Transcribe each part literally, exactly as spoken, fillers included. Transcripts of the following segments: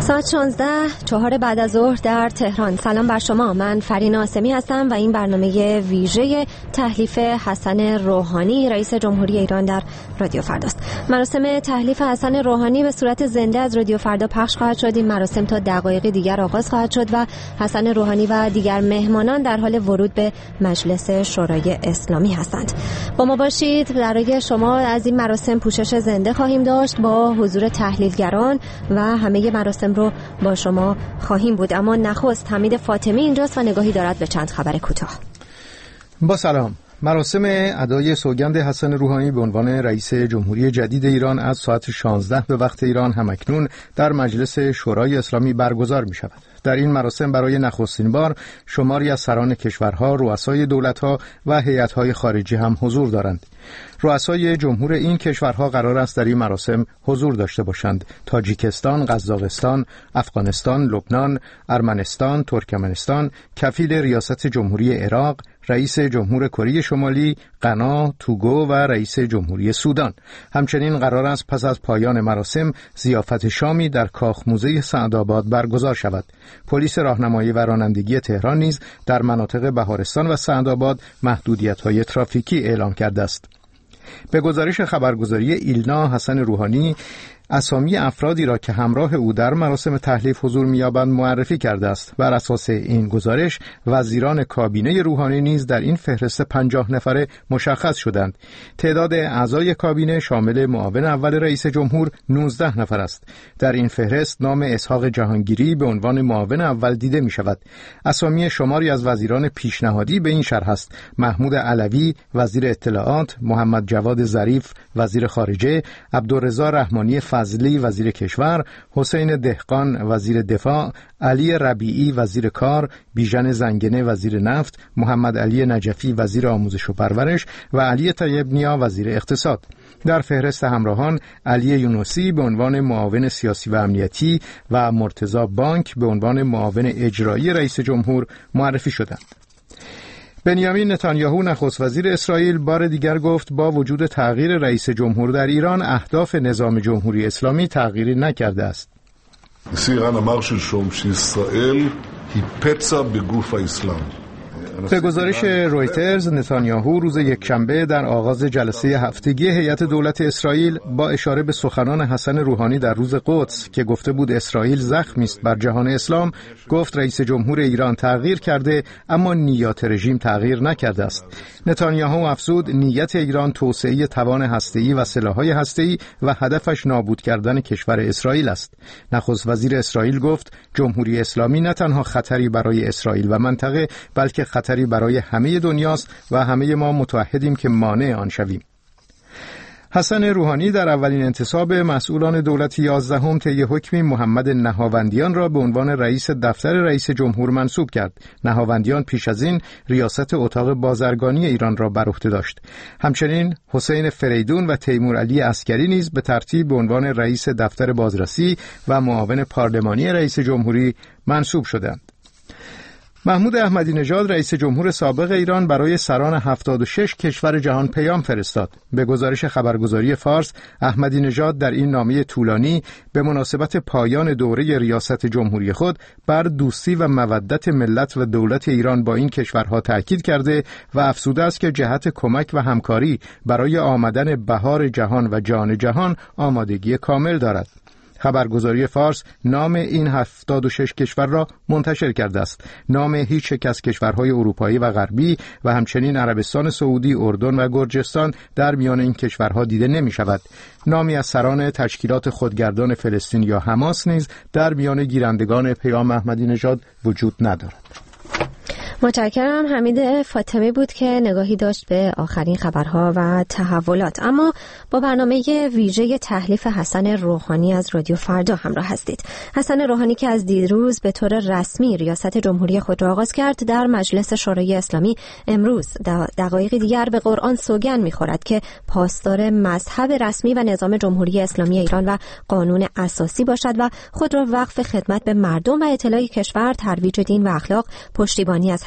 ساعت شانزده چهار بعد از ظهر در تهران. سلام بر شما، من فرین آسمی هستم و این برنامه ویژه تحلیف حسن روحانی رئیس جمهوری ایران در رادیو فرداست. مراسم تحلیف حسن روحانی به صورت زنده از رادیو فردا پخش خواهد شد. این مراسم تا دقایق دیگر آغاز خواهد شد و حسن روحانی و دیگر مهمانان در حال ورود به مجلس شورای اسلامی هستند. با ما باشید، برای شما از این مراسم پوشش زنده خواهیم داشت با حضور تحلیلگران و همه مراسم رو با شما خواهیم بود. اما نخست حمید فاطمی اینجاست و نگاهی دارد به چند خبر کوتاه. با سلام. مراسم ادای سوگند حسن روحانی به عنوان رئیس جمهوری جدید ایران از ساعت شانزده به وقت ایران همکنون در مجلس شورای اسلامی برگزار می شود. در این مراسم برای نخستین بار شماری از سران کشورها، رؤسای دولت‌ها و هیئت‌های خارجی هم حضور دارند. رؤسای جمهور این کشورها قرار است در این مراسم حضور داشته باشند: تاجیکستان، قزاقستان، افغانستان، لبنان، ارمنستان، ترکمنستان، کفیل ریاست جمهوری عراق، رئیس جمهور کره شمالی، غنا، توگو و رئیس جمهوری سودان. همچنین قرار است پس از پایان مراسم ضیافت شامی در کاخ موزه سعدآباد برگزار شود. پلیس راهنمایی و رانندگی تهران نیز در مناطق بهارستان و سعدآباد محدودیت‌های ترافیکی اعلام کرده است. به گزارش خبرگزاری ایلنا، حسن روحانی اسامی افرادی را که همراه او در مراسم تحلیف حضور می‌یابند معرفی کرده است. بر اساس این گزارش وزیران کابینه روحانی نیز در این فهرست پنجاه نفره مشخص شدند. تعداد اعضای کابینه شامل معاون اول رئیس جمهور نوزده نفر است. در این فهرست نام اسحاق جهانگیری به عنوان معاون اول دیده می‌شود. اسامی شماری از وزیران پیشنهادی به این شرح است: محمود علوی وزیر اطلاعات، محمد جواد ظریف وزیر خارجه، عبدالرضا رحمانی فضلی وزیر کشور، حسین دهقان وزیر دفاع، علی ربیعی وزیر کار، بیژن زنگنه وزیر نفت، محمد علی نجفی وزیر آموزش و پرورش و علی طیب نیا وزیر اقتصاد. در فهرست همراهان علی یونسی به عنوان معاون سیاسی و امنیتی و مرتضی بانک به عنوان معاون اجرایی رئیس جمهور معرفی شدند. بنیامین نتانیاهو نخست وزیر اسرائیل بار دیگر گفت با وجود تغییر رئیس جمهور در ایران اهداف نظام جمهوری اسلامی تغییری نکرده است. נשיא איראן אמר שלשום שישראל היא פצע בגוף האסלאם. به گزارش رویترز، نتانیاهو روز یکشنبه در آغاز جلسه هفتگی هیئت دولت اسرائیل با اشاره به سخنان حسن روحانی در روز قدس که گفته بود اسرائیل زخمی است بر جهان اسلام، گفت رئیس جمهور ایران تغییر کرده اما نیات رژیم تغییر نکرده است. نتانیاهو افزود نیت ایران توسعه توان هسته‌ای و سلاح‌های هسته‌ای و هدفش نابود کردن کشور اسرائیل است. نخست وزیر اسرائیل گفت جمهوری اسلامی نه تنها خطری برای اسرائیل و منطقه بلکه خطری برای همه دنیاست و همه ما متحدیم که مانع آن شویم. حسن روحانی در اولین انتصاب مسئولان دولت یازدهم طی حکمی محمد نهاوندیان را به عنوان رئیس دفتر رئیس جمهور منصوب کرد. نهاوندیان پیش از این ریاست اتاق بازرگانی ایران را بر عهده داشت. همچنین حسین فریدون و تیمور علی عسکری نیز به ترتیب به عنوان رئیس دفتر بازرسی و معاون پارلمانی رئیس جمهوری منصوب شدند. محمود احمدی نژاد رئیس جمهور سابق ایران برای سران هفتاد و شش کشور جهان پیام فرستاد. به گزارش خبرگزاری فارس، احمدی نژاد در این نامه طولانی به مناسبت پایان دوره ریاست جمهوری خود بر دوستی و مودت ملت و دولت ایران با این کشورها تاکید کرده و افزوده است که جهت کمک و همکاری برای آمدن بهار جهان و جان جهان آمادگی کامل دارد. خبرگزاری فارس نام این هفتاد و شش کشور را منتشر کرده است. نام هیچ یک از کشورهای اروپایی و غربی و همچنین عربستان سعودی، اردن و گرجستان در میان این کشورها دیده نمی شود. نامی از سران تشکیلات خودگردان فلسطین یا حماس نیز در میان گیرندگان پیام احمدی نژاد وجود ندارد. متشکرم. حمید فاطمی بود که نگاهی داشت به آخرین خبرها و تحولات. اما با برنامه ویژه تحلیف حسن روحانی از رادیو فردا همراه هستید. حسن روحانی که از دیروز به طور رسمی ریاست جمهوری خود را آغاز کرد، در مجلس شورای اسلامی امروز دقایق دیگر به قرآن سوگند می‌خورد که پاسدار مذهب رسمی و نظام جمهوری اسلامی ایران و قانون اساسی باشد و خود را وقف خدمت به مردم و اطلاع کشور، ترویج دین و اخلاق، پشتیبانی از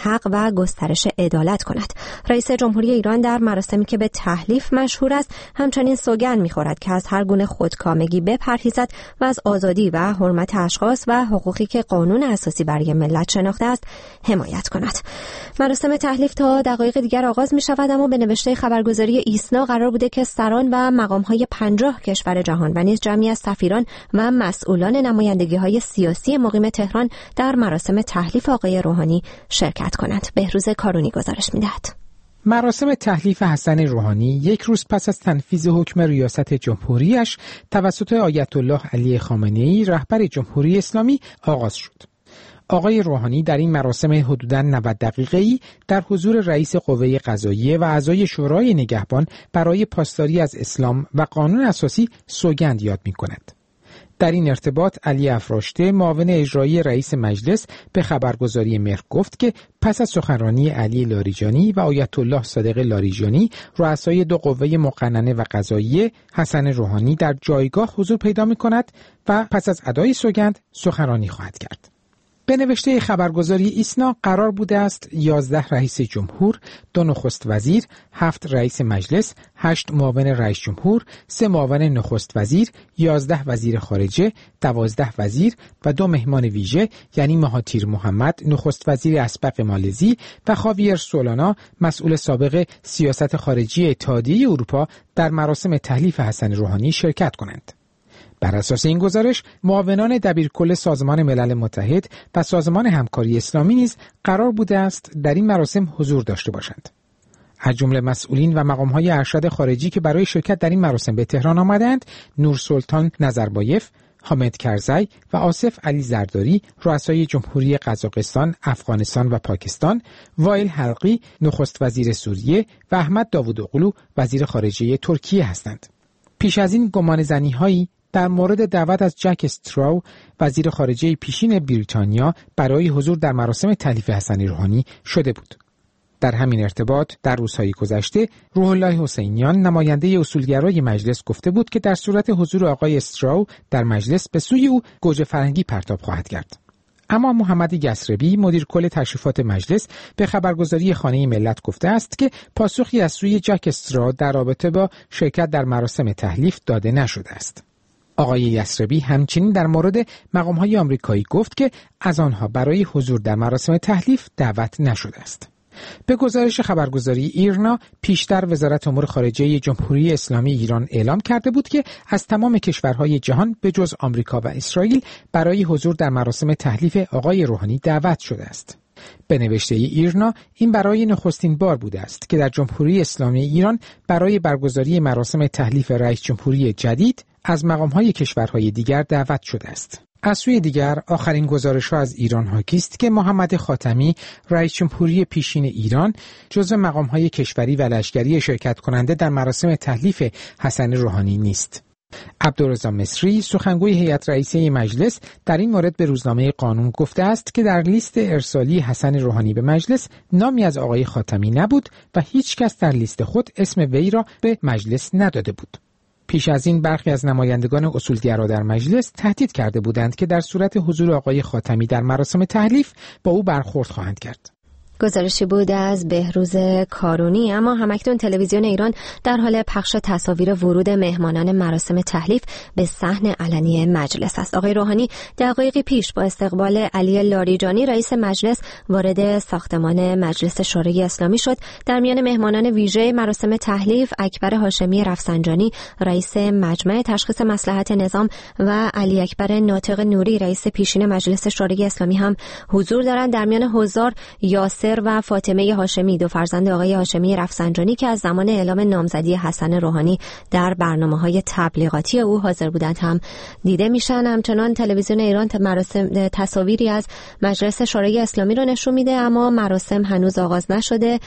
حق و گسترش عدالت کند. رئیس جمهوری ایران در مراسمی که به تحلیف مشهور است همچنین سوگند می‌خورد که از هر گونه خودکامگی بپرهیزد و از آزادی و حرمت اشخاص و حقوقی که قانون اساسی برای ملت شناخته است حمایت کند. مراسم تحلیف تا دقایق دیگر آغاز می‌شود، اما به نوشته خبرگزاری ایسنا قرار بوده که سران و مقام‌های پنجاه کشور جهان و نیز جمعی از سفیران و مسئولان نمایندگی‌های سیاسی مقیم تهران در مراسم تحلیف آقای روحانی شرکت کنند. بهروز کارونی گزارش می‌دهد. مراسم تحلیف حسن روحانی یک روز پس از تنفیذ حکم ریاست جمهوریش توسط آیت الله علی خامنه‌ای رهبر جمهوری اسلامی آغاز شد. آقای روحانی در این مراسم حدوداً نود دقیقه‌ای در حضور رئیس قوه قضاییه و اعضای شورای نگهبان برای پاسداری از اسلام و قانون اساسی سوگند یاد می‌کند. در این ارتباط علی افراشته معاون اجرایی رئیس مجلس به خبرگزاری مهر گفت که پس از سخنرانی علی لاریجانی و آیت الله صادق لاریجانی رؤسای دو قوه مقننه و قضاییه حسن روحانی در جایگاه حضور پیدا می‌کند و پس از ادای سوگند سخنرانی خواهد کرد. به نوشته خبرگزاری ایسنا قرار بوده است یازده رئیس جمهور، دو نخست وزیر، هفت رئیس مجلس، هشت معاون رئیس جمهور، سه معاون نخست وزیر، یازده وزیر خارجه، دوازده وزیر و دو مهمان ویژه یعنی مهاتیر محمد نخست وزیر اسبق مالزی و خاویر سولانا مسئول سابق سیاست خارجی اتحادیه اروپا در مراسم تحلیف حسن روحانی شرکت کنند. بر اساس این گزارش معاونان دبیرکل سازمان ملل متحد و سازمان همکاری اسلامی نیز قرار بوده است در این مراسم حضور داشته باشند. از جمله مسئولین و مقام‌های ارشد خارجی که برای شرکت در این مراسم به تهران آمدند نورسلطان نظربایف، حامد کرزی و آصف علی زرداری رؤسای جمهوری قزاقستان، افغانستان و پاکستان، وائل حلقی نخست وزیر سوریه و احمد داوودوغلو وزیر خارجه ترکیه هستند. پیش از این گمانه‌زنی‌هایی در مورد دعوت از جک استراو وزیر خارجه پیشین بریتانیا برای حضور در مراسم تحلیف حسن روحانی شده بود. در همین ارتباط در روزهای گذشته روح الله حسینیان نماینده اصولگرای مجلس گفته بود که در صورت حضور آقای استراو در مجلس به سوی او گوجه فرنگی پرتاب خواهد کرد. اما محمد یسربی مدیر کل تشریفات مجلس به خبرگزاری خانه ملت گفته است که پاسخی از سوی جک استراو در رابطه با شرکت در مراسم تحلیف داده نشده است. آقای یسربی همچنین در مورد مقام‌های آمریکایی گفت که از آنها برای حضور در مراسم تحلیف دعوت نشده است. به گزارش خبرگزاری ایرنا پیشتر وزارت امور خارجه جمهوری اسلامی ایران اعلام کرده بود که از تمام کشورهای جهان به جز آمریکا و اسرائیل برای حضور در مراسم تحلیف آقای روحانی دعوت شده است. به نوشته ایرنا این برای نخستین بار بوده است که در جمهوری اسلامی ایران برای برگزاری مراسم تحلیف رئیس جمهوری جدید از مقام‌های کشورهای دیگر دعوت شده است. از سوی دیگر آخرین گزارش‌ها از ایران حاکی است که محمد خاتمی رئیس جمهوری پیشین ایران جزو مقام‌های کشوری و لشکری شرکت کننده در مراسم تحلیف حسن روحانی نیست. عبدالرضا مصری سخنگوی هیئت رئیسه مجلس در این مورد به روزنامه قانون گفته است که در لیست ارسالی حسن روحانی به مجلس نامی از آقای خاتمی نبود و هیچ کس در لیست خود اسم وی را به مجلس نداده بود. پیش از این برخی از نمایندگان اصولگرا در مجلس تهدید کرده بودند که در صورت حضور آقای خاتمی در مراسم تحلیف با او برخورد خواهند کرد. گزارشی بود از بهروز کارونی. اما همکنون تلویزیون ایران در حال پخش تصاویر ورود مهمانان مراسم تحلیف به صحن علنی مجلس است. آقای روحانی دقایقی پیش با استقبال علی لاریجانی رئیس مجلس وارد ساختمان مجلس شورای اسلامی شد. در میان مهمانان ویژه مراسم تحلیف اکبر هاشمی رفسنجانی رئیس مجمع تشخیص مصلحت نظام و علی اکبر ناطق نوری رئیس پیشین مجلس شورای اسلامی هم حضور دارند. در میان حضار یاسر و فاطمه هاشمی دو فرزند آقای هاشمی رفسنجانی که از زمان اعلام نامزدی حسن روحانی در برنامه‌های تبلیغاتی او حاضر بودند هم دیده میشن. همچنان تلویزیون ایران مراسم تصاویری از مجلس شورای اسلامی رو نشون میده، اما مراسم هنوز آغاز نشده.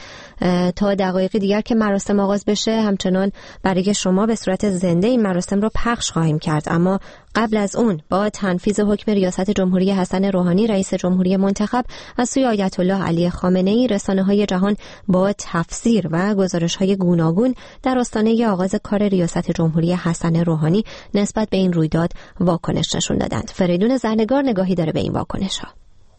تا دقایق دیگر که مراسم آغاز بشه همچنان برای شما به صورت زنده این مراسم رو پخش خواهیم کرد. اما قبل از اون با تنفیذ حکم ریاست جمهوری حسن روحانی رئیس جمهوری منتخب از سوی آیت الله علی خامنه‌ای رسانه‌های جهان با تفسیر و گزارش‌های گوناگون در آستانه آغاز کار ریاست جمهوری حسن روحانی نسبت به این رویداد واکنش نشون دادند. فریدون زرنگار نگاهی داره به این واکنش‌ها.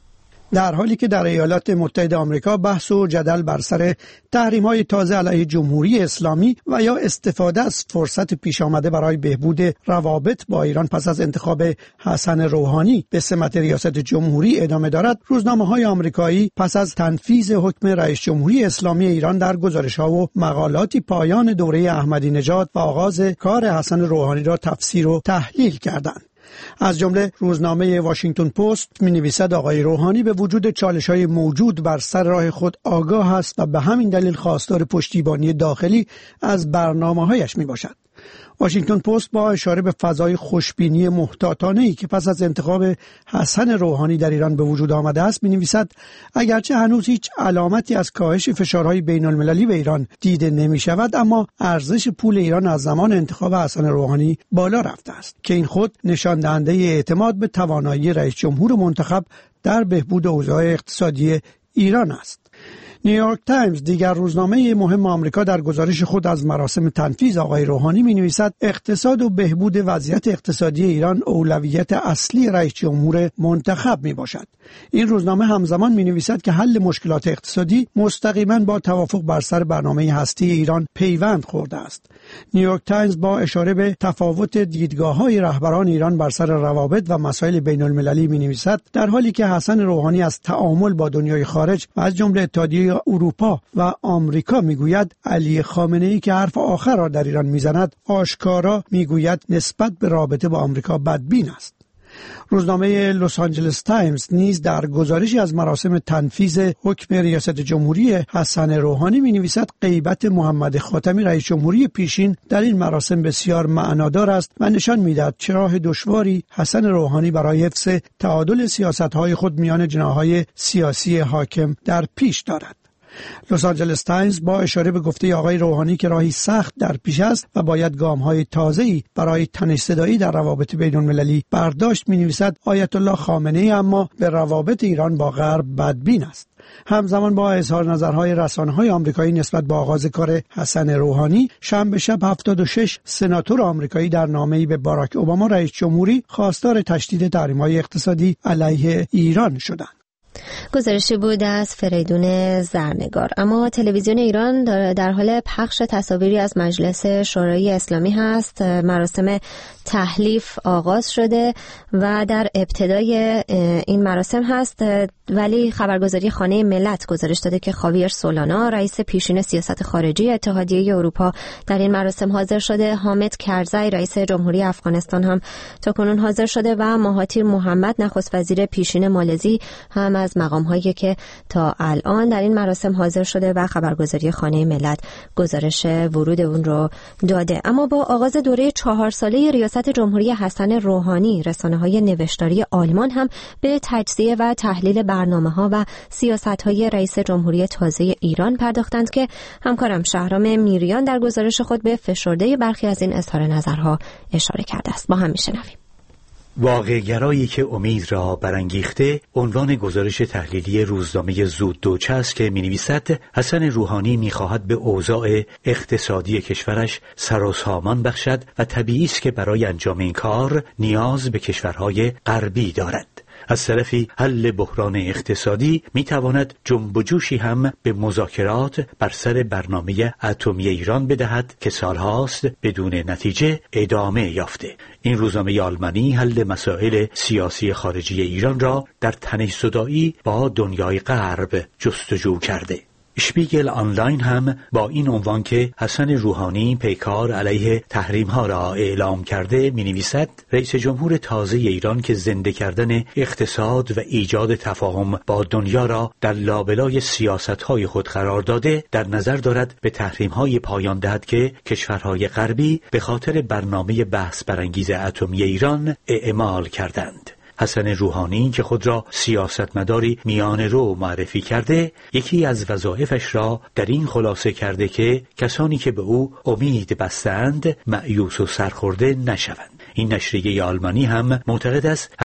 در حالی که در ایالات متحده آمریکا بحث و جدل بر سر تحریم‌های تازه علیه جمهوری اسلامی و یا استفاده از فرصت پیش آمده برای بهبود روابط با ایران پس از انتخاب حسن روحانی به سمت ریاست جمهوری ادامه دارد، روزنامه‌های آمریکایی پس از تنفیذ حکم رئیس جمهوری اسلامی ایران در گزارش‌ها و مقالاتی پایان دوره احمدی نژاد و آغاز کار حسن روحانی را تفسیر و تحلیل کردند. از جمله روزنامه واشنگتن پست می‌نویسد آقای روحانی به وجود چالش‌های موجود بر سر راه خود آگاه است و به همین دلیل خواستار پشتیبانی داخلی از برنامه‌هایش میباشد. واشنگتن پست با اشاره به فضای خوشبینی محتاطانه‌ای که پس از انتخاب حسن روحانی در ایران به وجود آمده است می‌نویسد اگرچه هنوز هیچ علامتی از کاهش فشارهای بین‌المللی به ایران دیده نمی‌شود، اما ارزش پول ایران از زمان انتخاب حسن روحانی بالا رفته است که این خود نشان دهنده اعتماد به توانایی رئیس جمهور منتخب در بهبود اوضاع اقتصادی ایران است. نیویورک تایمز، دیگر روزنامه مهم آمریکا، در گزارش خود از مراسم تنفیذ آقای روحانی می‌نویسد اقتصاد و بهبود وضعیت اقتصادی ایران اولویت اصلی رئیس جمهور منتخب میباشد. این روزنامه همزمان می‌نویسد که حل مشکلات اقتصادی مستقیما با توافق بر سر برنامه هستی ایران پیوند خورده است. نیویورک تایمز با اشاره به تفاوت دیدگاه‌های رهبران ایران بر سر روابط و مسائل بین‌المللی می‌نویسد در حالی که حسن روحانی از تعامل با دنیای خارج و از جمله اتحادیه اروپا و آمریکا میگوید، علی خامنه‌ای که حرف آخر را در ایران میزند آشکارا میگوید نسبت به رابطه با آمریکا بدبین است. روزنامه لس آنجلس تایمز نیز در گزارشی از مراسم تنفیذ حکم ریاست جمهوری حسن روحانی می‌نویسد غیبت محمد خاتمی رئیس جمهوری پیشین در این مراسم بسیار معنادار است و نشان می‌دهد چه راه دشواری حسن روحانی برای حفظ تعادل سیاست‌های خود میان جناح‌های سیاسی حاکم در پیش دارد. لس آنجلس تایمز با اشاره به گفته آقای روحانی که راهی سخت در پیش است و باید گام‌های تازه‌ای برای تنش زدایی در روابط بین‌المللی برداشت می‌نویسد آیت الله خامنه‌ای اما به روابط ایران با غرب بدبین است. همزمان با اظهار نظرهای رسانه‌های آمریکایی نسبت به آغاز کار حسن روحانی، شنبه شب هفتاد و شش سناتور آمریکایی در نامه‌ای به باراک اوباما رئیس جمهوری خواستار تشدید تحریم‌های اقتصادی علیه ایران شدند. گزارشی بود از فریدون زرنگار. اما تلویزیون ایران در حال پخش تصاویری از مجلس شورای اسلامی هست. مراسم تحلیف آغاز شده و در ابتدای این مراسم هست، ولی خبرگزاری خانه ملت گزارش داده که خاویر سولانا رئیس پیشین سیاست خارجی اتحادیه اروپا در این مراسم حاضر شده. حامد کرزی رئیس جمهوری افغانستان هم تاکنون حاضر شده و مهاتیر محمد نخست وزیر پیشین مالزی هم از مقام‌هایی که تا الان در این مراسم حاضر شده و خبرگزاری خانه ملت گزارش ورود اون رو داده. اما با آغاز دوره چهار ساله ریاست جمهوری حسن روحانی، رسانه‌های نوشتاری آلمان هم به تجزیه و تحلیل برنامه‌ها و سیاست‌های رئیس جمهوری تازه ایران پرداختند که همکارم شهرام میریان در گزارش خود به فشرده برخی از این اظهار نظرها اشاره کرده است. با هم میشنویم. واقع‌گرایی که امید را برانگیخته عنوان گزارش تحلیلی روزنامه زوددوچه است که می‌نویسد حسن روحانی می‌خواهد به اوضاع اقتصادی کشورش سر و سامان بخشد و طبیعی است که برای انجام این کار نیاز به کشورهای غربی دارد. از طرفی حل بحران اقتصادی میتواند جنب و جوشی هم به مذاکرات بر سر برنامه اتمی ایران بدهد که سالهاست بدون نتیجه ادامه یافته. این روزنامه آلمانی حل مسائل سیاسی خارجی ایران را در تنش‌زدایی با دنیای غرب جستجو کرده. شپیگل آنلاین هم با این عنوان که حسن روحانی پیکار علیه تحریم ها را اعلام کرده می نویسد رئیس جمهور تازه ایران که زنده کردن اقتصاد و ایجاد تفاهم با دنیا را در لابلای سیاست های خود قرار داده، در نظر دارد به تحریم های پایان دهد که کشورهای غربی به خاطر برنامه بحث برانگیز اتمی ایران اعمال کردند. حسن روحانی که خود را سیاستمداری میان رو معرفی کرده، یکی از وظایفش را در این خلاصه کرده که کسانی که به او امید بستند مأیوس و سرخورده نشوند. این نشریه آلمانی هم معتقد است